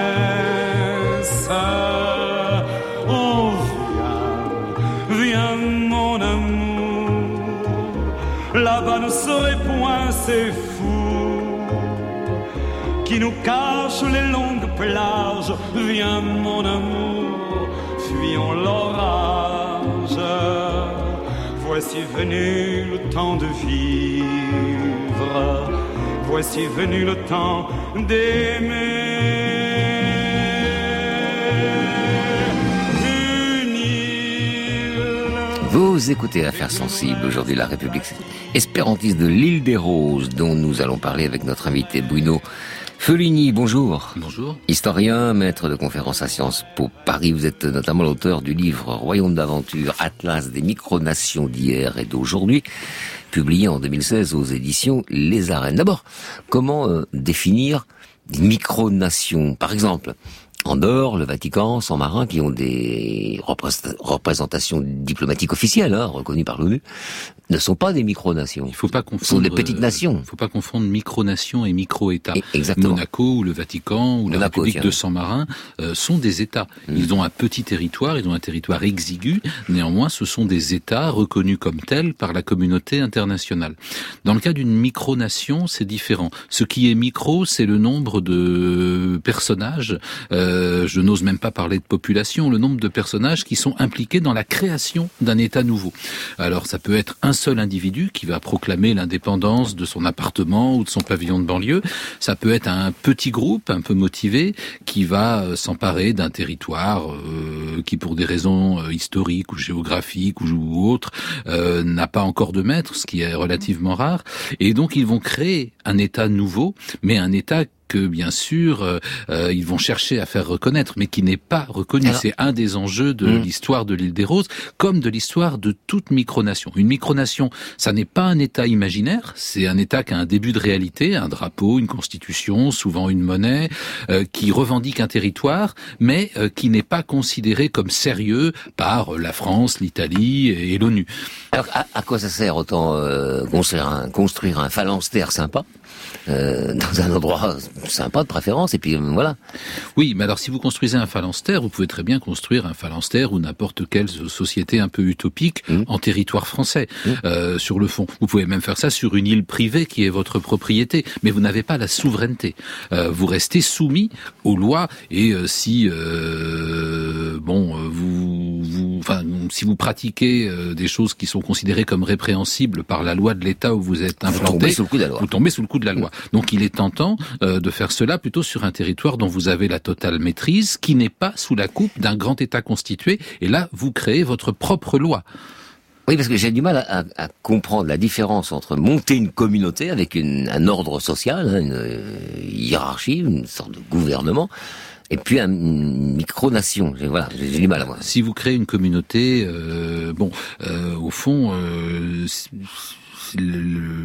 Oh, viens, viens mon amour, là-bas ne serait point ces fous qui nous cachent les longues plages. Viens mon amour, fuyons l'orage. Voici venu le temps de vivre, voici venu le temps d'aimer. Vous écoutez Affaires sensibles, aujourd'hui la République espérantiste de l'île des Roses, dont nous allons parler avec notre invité Bruno Feligny. Bonjour. Bonjour. Historien, maître de conférences à Sciences Po Paris, vous êtes notamment l'auteur du livre Royaume d'aventure, Atlas des micronations d'hier et d'aujourd'hui, publié en deux mille seize aux éditions Les Arènes. D'abord, comment euh, définir des micronations? Par exemple, Andorre, le Vatican, San Marin, qui ont des représentations diplomatiques officielles, hein, reconnues par l'ONU, ne sont pas des micronations. Il faut pas confondre. Ce sont des petites nations. Il ne faut pas confondre micronations et micro-États. Exactement. Monaco ou le Vatican ou la Monaco, République tiens. de San Marin euh, sont des États. Mmh. Ils ont un petit territoire, ils ont un territoire exigu. Néanmoins, ce sont des États reconnus comme tels par la communauté internationale. Dans le cas d'une micronation, c'est différent. Ce qui est micro, c'est le nombre de personnages. Euh, je n'ose même pas parler de population. Le nombre de personnages qui sont impliqués dans la création d'un État nouveau. Alors, ça peut être un seul individu qui va proclamer l'indépendance de son appartement ou de son pavillon de banlieue. Ça peut être un petit groupe un peu motivé qui va s'emparer d'un territoire euh, qui, pour des raisons euh, historiques ou géographiques ou, ou autres, euh, n'a pas encore de maître, ce qui est relativement rare. Et donc, ils vont créer un État nouveau, mais un État que bien sûr euh, euh, ils vont chercher à faire reconnaître, mais qui n'est pas reconnu. Alors, c'est un des enjeux de mmh. l'histoire de l'île des Roses, comme de l'histoire de toute micronation. Une micronation, ça n'est pas un État imaginaire, c'est un État qui a un début de réalité, un drapeau, une constitution, souvent une monnaie, euh, qui revendique un territoire, mais euh, qui n'est pas considéré comme sérieux par la France, l'Italie et l'ONU. Alors, à, à quoi ça sert autant euh, construire un construire un phalanstère sympa euh, dans un endroit sympa de préférence, et puis euh, voilà. Oui, mais alors si vous construisez un phalanstère, vous pouvez très bien construire un phalanstère ou n'importe quelle société un peu utopique mmh. en territoire français, mmh. euh, sur le fond. Vous pouvez même faire ça sur une île privée qui est votre propriété, mais vous n'avez pas la souveraineté. Euh, vous restez soumis aux lois, et euh, si euh, bon vous, vous enfin si vous pratiquez euh, des choses qui sont considérées comme répréhensibles par la loi de l'État où vous êtes implanté, vous tombez sous le coup de la loi. Vous tombez sous le coup de la loi. Donc il est tentant euh, de faire cela plutôt sur un territoire dont vous avez la totale maîtrise, qui n'est pas sous la coupe d'un grand État constitué, et là vous créez votre propre loi. Oui, parce que j'ai du mal à, à, à comprendre la différence entre monter une communauté avec une, un ordre social, hein, une euh, hiérarchie, une sorte de gouvernement, et puis un, une micronation. J'ai, voilà, j'ai, j'ai du mal à voir. Si vous créez une communauté, euh, bon, euh, au fond, euh, le,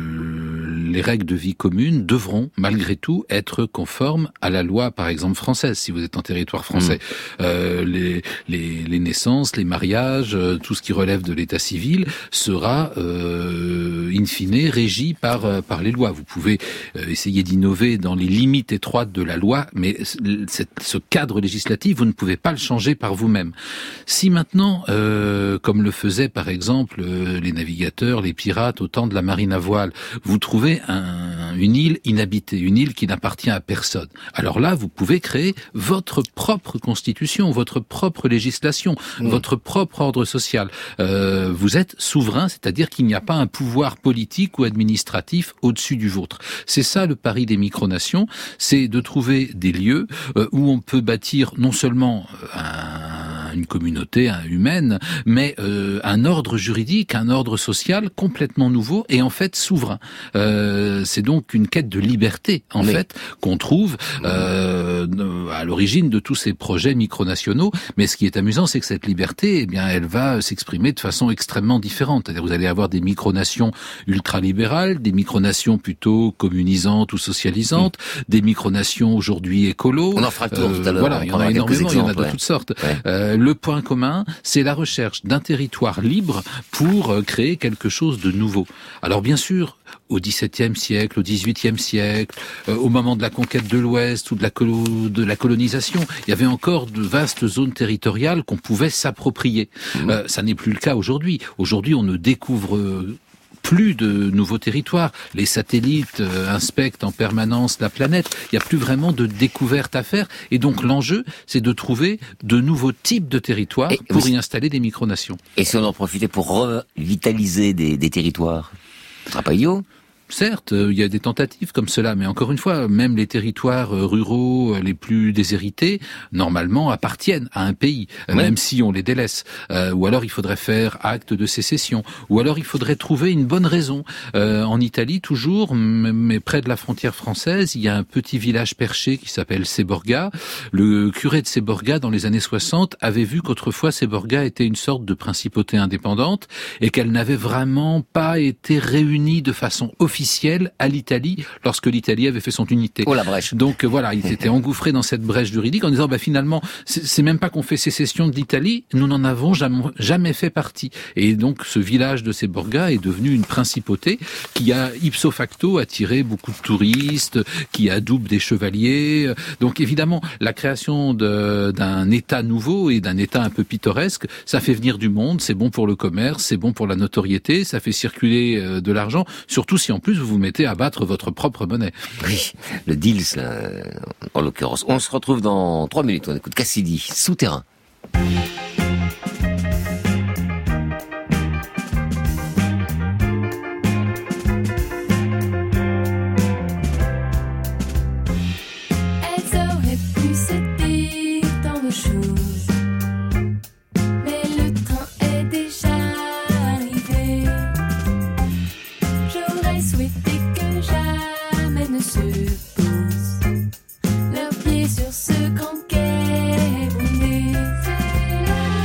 le, les règles de vie commune devront, malgré tout, être conformes à la loi, par exemple, française, si vous êtes en territoire français. Mmh. Euh, les, les, les naissances, les mariages, tout ce qui relève de l'état civil sera, euh, in fine, régi par, par les lois. Vous pouvez euh, essayer d'innover dans les limites étroites de la loi, mais cette, ce cadre législatif, vous ne pouvez pas le changer par vous-même. Si maintenant, euh, comme le faisaient, par exemple, euh, les navigateurs, les pirates, au temps de la marine à voile, vous trouvez un, une île inhabitée, une île qui n'appartient à personne. Alors là, vous pouvez créer votre propre constitution, votre propre législation, mmh. votre propre ordre social. Euh, vous êtes souverain, c'est-à-dire qu'il n'y a pas un pouvoir politique ou administratif au-dessus du vôtre. C'est ça le pari des micronations, c'est de trouver des lieux euh, où on peut bâtir non seulement un, une communauté un, humaine, mais euh, un ordre juridique, un ordre social complètement nouveau et en fait souverain. Euh, c'est donc une quête de liberté, en mais... fait, qu'on trouve euh, à l'origine de tous ces projets micronationaux. Mais ce qui est amusant, c'est que cette liberté, eh bien, elle va s'exprimer de façon extrêmement différente. C'est-à-dire, vous allez avoir des micronations ultralibérales, des micronations plutôt communisantes ou socialisantes, mmh. des micronations aujourd'hui écolo. On en fera le tour euh, tout à l'heure. Voilà, il y en a énormément, exemples, il y en a de ouais. toutes sortes. Ouais. Euh, le point commun, c'est la recherche d'un territoire libre pour euh, créer quelque chose de nouveau. Alors bien sûr, au dix-septième siècle, au dix-huitième siècle, euh, au moment de la conquête de l'Ouest ou de la, colo- de la colonisation, il y avait encore de vastes zones territoriales qu'on pouvait s'approprier. Mmh. Euh, ça n'est plus le cas aujourd'hui. Aujourd'hui, on ne découvre euh, plus de nouveaux territoires. Les satellites euh, inspectent en permanence la planète. Il n'y a plus vraiment de découverte à faire. Et donc l'enjeu, c'est de trouver de nouveaux types de territoires et pour vous... y installer des micronations. Et si on en profitait pour revitaliser des, des territoires, ce sera pas idiot ? Certes, il y a des tentatives comme cela, mais encore une fois, même les territoires ruraux les plus déshérités, normalement, appartiennent à un pays, ouais. même si on les délaisse. Euh, ou alors, il faudrait faire acte de sécession. Ou alors, il faudrait trouver une bonne raison. Euh, en Italie, toujours, mais près de la frontière française, il y a un petit village perché qui s'appelle Seborga. Le curé de Seborga, dans les années soixante, avait vu qu'autrefois, Seborga était une sorte de principauté indépendante et qu'elle n'avait vraiment pas été réunie de façon officielle officielle à l'Italie lorsque l'Italie avait fait son unité. Oh la brèche. Donc voilà, il s'était engouffré dans cette brèche juridique en disant bah finalement c'est, c'est même pas qu'on fait sécession de l'Italie, nous n'en avons jamais, jamais fait partie. Et donc ce village de Seborga est devenu une principauté qui a ipso facto attiré beaucoup de touristes, qui adoube des chevaliers. Donc évidemment la création de, d'un État nouveau et d'un État un peu pittoresque, ça fait venir du monde, c'est bon pour le commerce, c'est bon pour la notoriété, ça fait circuler de l'argent, surtout si en plus vous vous mettez à battre votre propre monnaie. Oui, le deal, en l'occurrence. On se retrouve dans trois minutes. On écoute Cassidy, Souterrain. Leurs pieds sur ce grand quai bondé.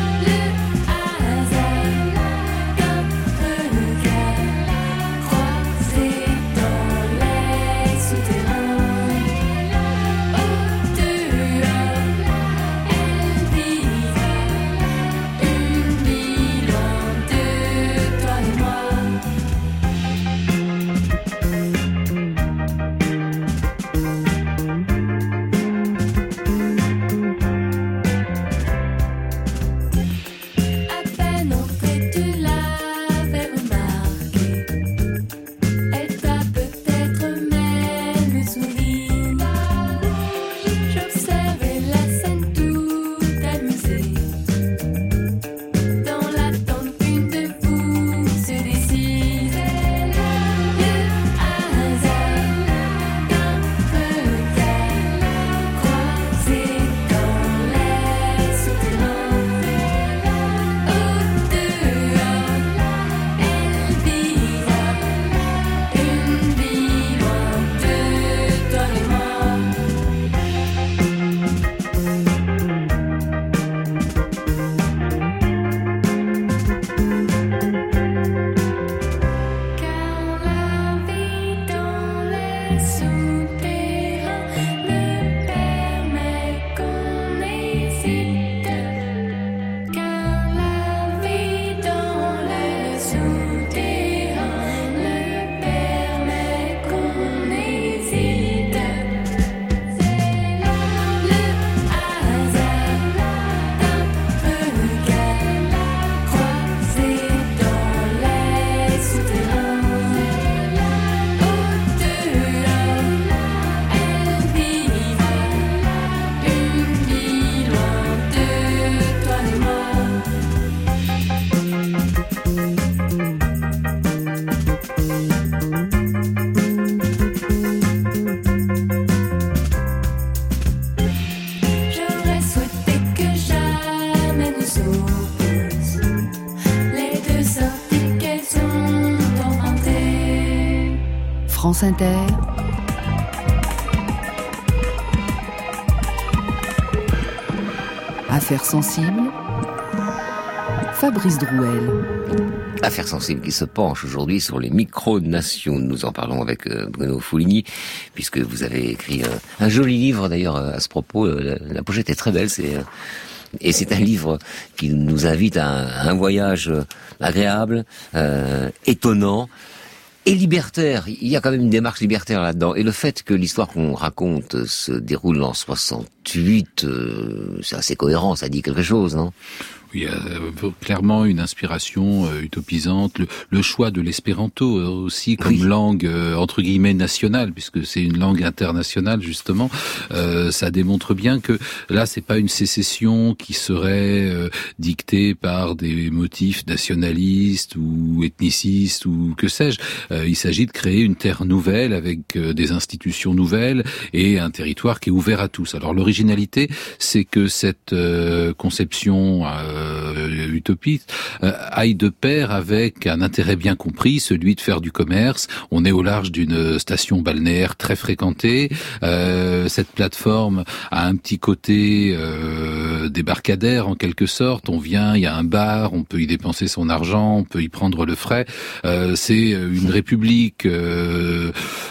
France Inter, Affaires sensibles, Fabrice Drouel. Affaires sensibles qui se penche aujourd'hui sur les micronations. Nous en parlons avec euh, Bruno Fouligny, puisque vous avez écrit euh, un joli livre d'ailleurs à ce propos. Euh, la, la pochette est très belle, c'est... Euh, Et c'est un livre qui nous invite à un, à un voyage agréable, euh, étonnant et libertaire. Il y a quand même une démarche libertaire là-dedans. Et le fait que l'histoire qu'on raconte se déroule en soixante-huit, euh, c'est assez cohérent, ça dit quelque chose, non ? Il y a clairement une inspiration euh, utopisante, le, le choix de l'espéranto euh, aussi comme oui. langue euh, entre guillemets nationale, puisque c'est une langue internationale justement. Euh, ça démontre bien que là c'est pas une sécession qui serait euh, dictée par des motifs nationalistes ou ethnicistes ou que sais-je. Euh, il s'agit de créer une terre nouvelle avec euh, des institutions nouvelles et un territoire qui est ouvert à tous. Alors l'originalité, c'est que cette euh, conception euh, Euh, utopiste euh, aille de pair avec un intérêt bien compris, celui de faire du commerce. On est au large d'une station balnéaire très fréquentée. Euh, cette plateforme a un petit côté euh, débarcadère en quelque sorte. On vient, il y a un bar, on peut y dépenser son argent, on peut y prendre le frais. Euh, c'est une république euh,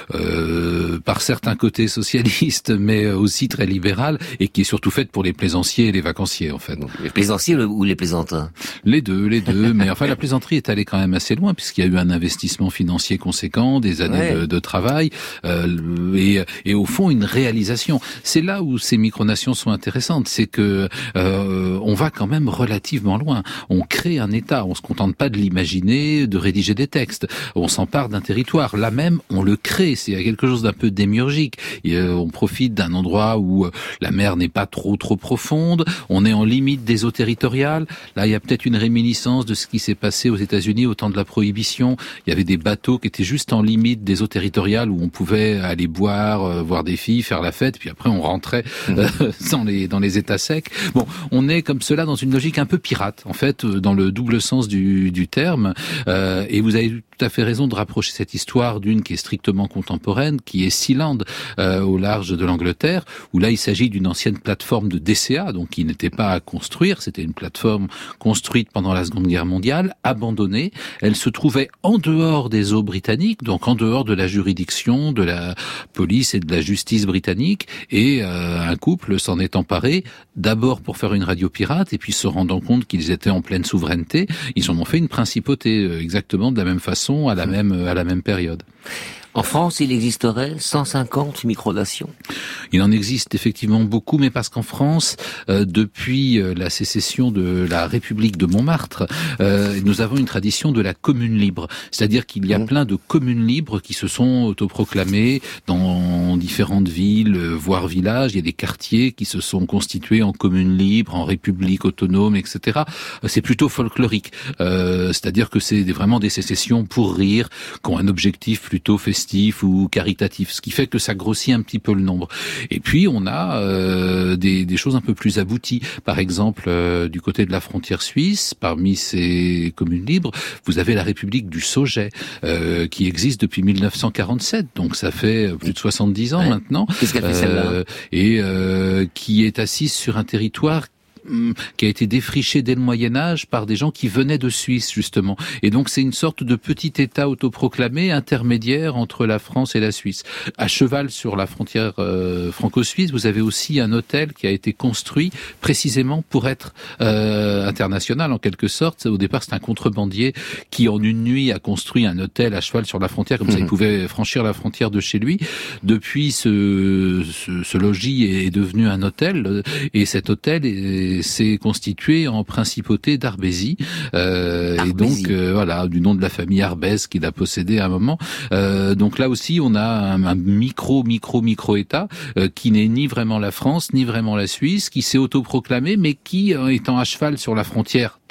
euh, par certains côtés socialiste, mais aussi très libérale et qui est surtout faite pour les plaisanciers et les vacanciers en fait. Les plaisanciers ou les plaisantins ? Les deux, les deux. Mais enfin, la plaisanterie est allée quand même assez loin puisqu'il y a eu un investissement financier conséquent, des années ouais. de, de travail euh, et, et au fond une réalisation. C'est là où ces micronations sont intéressantes, c'est que euh, on va quand même relativement loin. On crée un État, on se contente pas de l'imaginer, de rédiger des textes. On s'empare d'un territoire. Là même, on le crée. C'est quelque chose d'un peu démiurgique. Et, euh, on profite d'un endroit où euh, la mer n'est pas trop trop profonde. On est en limite des eaux territoriales. Là, il y a peut-être une réminiscence de ce qui s'est passé aux États-Unis au temps de la Prohibition. Il y avait des bateaux qui étaient juste en limite des eaux territoriales où on pouvait aller boire, euh, voir des filles, faire la fête, puis après on rentrait euh, dans les dans les États secs. Bon, on est comme cela dans une logique un peu pirate, en fait, dans le double sens du, du terme. Euh, et vous avez tout à fait raison de rapprocher cette histoire d'une qui est strictement contemporaine, qui est Sealand, euh, au large de l'Angleterre, où là il s'agit d'une ancienne plateforme de D C A, donc qui n'était pas à construire, c'était une plateforme construite pendant la Seconde Guerre mondiale, abandonnée. Elle se trouvait en dehors des eaux britanniques, donc en dehors de la juridiction, de la police et de la justice britannique, et euh, un couple s'en est emparé, d'abord pour faire une radio pirate, et puis se rendant compte qu'ils étaient en pleine souveraineté, ils en ont fait une principauté, euh, exactement de la même façon, à la même, à la même période. En France, il existerait cent cinquante micronations. Il en existe effectivement beaucoup, mais parce qu'en France, euh, depuis euh, la sécession de la République de Montmartre, euh, nous avons une tradition de la commune libre. C'est-à-dire qu'il y a mmh. plein de communes libres qui se sont autoproclamées dans différentes villes, voire villages. Il y a des quartiers qui se sont constitués en communes libres, en républiques autonomes, et cetera. C'est plutôt folklorique. Euh, c'est-à-dire que c'est vraiment des sécessions pour rire, qui ont un objectif plutôt festif ou caritatif, ce qui fait que ça grossit un petit peu le nombre. Et puis on a euh, des, des choses un peu plus abouties. Par exemple, euh, du côté de la frontière suisse, parmi ces communes libres, vous avez la République du Sauget, euh, qui existe depuis mille neuf cent quarante-sept, donc ça fait plus de soixante-dix ans ouais. maintenant. Qu'est-ce qu'elle fait celle-là euh, Et euh, qui est assise sur un territoire qui a été défriché dès le Moyen-Âge par des gens qui venaient de Suisse, justement. Et donc, c'est une sorte de petit État autoproclamé, intermédiaire entre la France et la Suisse. À cheval sur la frontière euh, franco-suisse, vous avez aussi un hôtel qui a été construit précisément pour être euh, international, en quelque sorte. Au départ, c'est un contrebandier qui, en une nuit, a construit un hôtel à cheval sur la frontière, comme mmh. ça, il pouvait franchir la frontière de chez lui. Depuis, ce, ce, ce logis est devenu un hôtel, et cet hôtel est s'est constitué en principauté d'Arbésie, euh, et donc euh, voilà, du nom de la famille Arbès qu'il a possédé à un moment. Euh, donc là aussi, on a un, un micro, micro, micro État euh, qui n'est ni vraiment la France, ni vraiment la Suisse, qui s'est autoproclamé, mais qui, euh, étant à cheval sur la frontière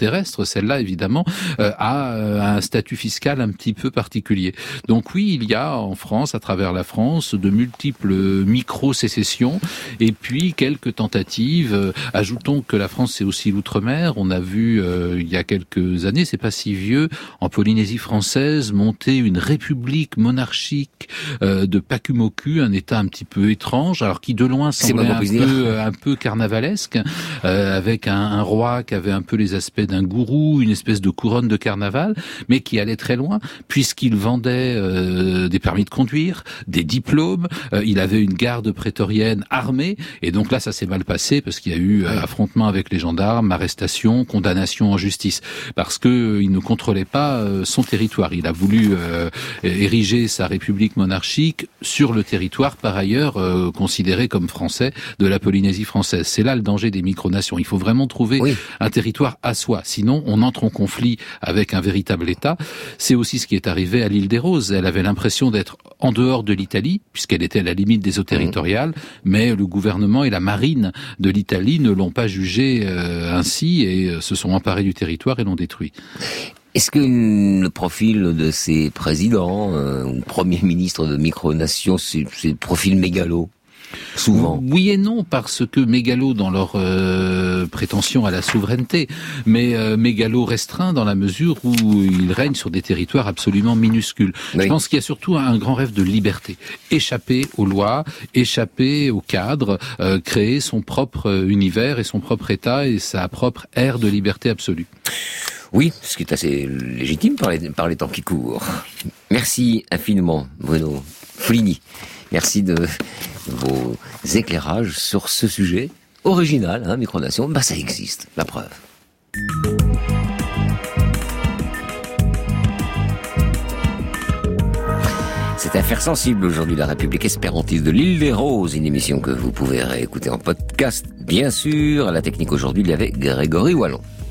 terrestre, celle-là évidemment euh, a euh, un statut fiscal un petit peu particulier. Donc oui, il y a en France, à travers la France, de multiples micro-sécessions et puis quelques tentatives. Euh, ajoutons que la France c'est aussi l'outre-mer. On a vu euh, il y a quelques années, c'est pas si vieux, en Polynésie française monter une république monarchique euh, de Pakumoku, un État un petit peu étrange, alors qui de loin semblait un peu, un peu carnavalesque, euh, avec un, un roi qui avait un peu les aspects d'un gourou, une espèce de couronne de carnaval, mais qui allait très loin, puisqu'il vendait euh, des permis de conduire, des diplômes, euh, il avait une garde prétorienne armée, et donc là ça s'est mal passé, parce qu'il y a eu euh, affrontement avec les gendarmes, arrestation, condamnation en justice, parce que euh, il ne contrôlait pas euh, son territoire. Il a voulu euh, ériger sa république monarchique sur le territoire, par ailleurs euh, considéré comme français, de la Polynésie française. C'est là le danger des micronations. Il faut vraiment trouver oui. un territoire à soi. Sinon, on entre en conflit avec un véritable État. C'est aussi ce qui est arrivé à l'île des Roses. Elle avait l'impression d'être en dehors de l'Italie, puisqu'elle était à la limite des eaux territoriales, mmh. mais le gouvernement et la marine de l'Italie ne l'ont pas jugé euh, ainsi et se sont emparés du territoire et l'ont détruit. Est-ce que le profil de ces présidents euh, ou premiers ministres de micronations, c'est, c'est le profil mégalo ? Souvent. Oui et non, parce que mégalo dans leur euh, prétention à la souveraineté, mais euh, mégalo restreint dans la mesure où ils règnent sur des territoires absolument minuscules. Oui. Je pense qu'il y a surtout un grand rêve de liberté. Échapper aux lois, échapper au cadre, euh, créer son propre univers et son propre État et sa propre ère de liberté absolue. Oui, ce qui est assez légitime par les, par les temps qui courent. Merci infiniment, Bruno Foligny. Merci de vos éclairages sur ce sujet original, hein, micronation. Bah, ça existe, la preuve. C'est Affaires sensibles aujourd'hui, la République espérantiste de l'île des Roses, une émission que vous pouvez réécouter en podcast, bien sûr. À la technique aujourd'hui, il y avait Grégory Wallon.